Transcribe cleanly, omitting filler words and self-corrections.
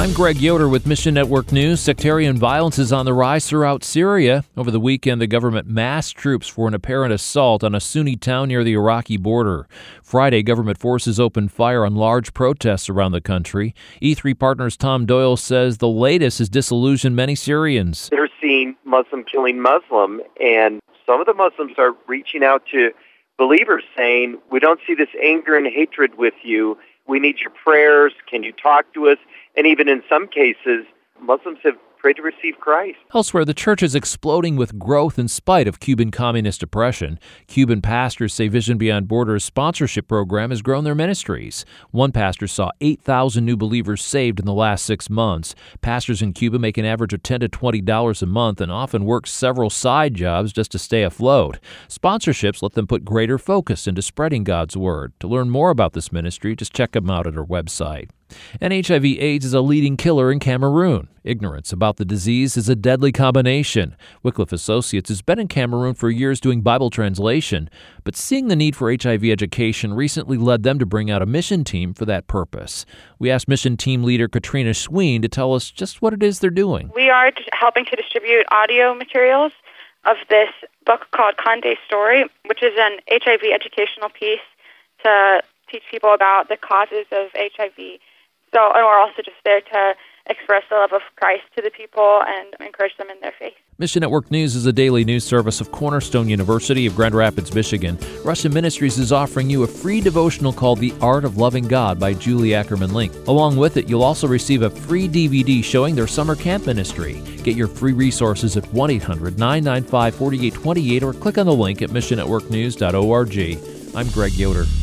I'm Greg Yoder with Mission Network News. Sectarian violence is on the rise throughout Syria. Over the weekend, the government massed troops for an apparent assault on a Sunni town near the Iraqi border. Friday, government forces opened fire on large protests around the country. E3 Partners' Tom Doyle says the latest has disillusioned many Syrians. They're seeing Muslim killing Muslim, and some of the Muslims are reaching out to believers saying, we don't see this anger and hatred with you. We need your prayers. Can you talk to us? And even in some cases, Muslims have prayed to receive Christ. Elsewhere, the church is exploding with growth in spite of Cuban communist oppression. Cuban pastors say Vision Beyond Borders' sponsorship program has grown their ministries. One pastor saw 8,000 new believers saved in the last 6 months. Pastors in Cuba make an average of $10 to $20 a month and often work several side jobs just to stay afloat. Sponsorships let them put greater focus into spreading God's word. To learn more about this ministry, just check them out at our website. And HIV/AIDS is a leading killer in Cameroon. Ignorance about the disease is a deadly combination. Wycliffe Associates has been in Cameroon for years doing Bible translation, but seeing the need for HIV education recently led them to bring out a mission team for that purpose. We asked mission team leader Katrina Sween to tell us just what it is they're doing. We are helping to distribute audio materials of this book called Conde's Story, which is an HIV educational piece to teach people about the causes of HIV. And we're also just there to express the love of Christ to the people and encourage them in their faith. Mission Network News is a daily news service of Cornerstone University of Grand Rapids, Michigan. Russian Ministries is offering you a free devotional called The Art of Loving God by Julie Ackerman Link. Along with it, you'll also receive a free DVD showing their summer camp ministry. Get your free resources at 1-800-995-4828 or click on the link at missionnetworknews.org. I'm Greg Yoder.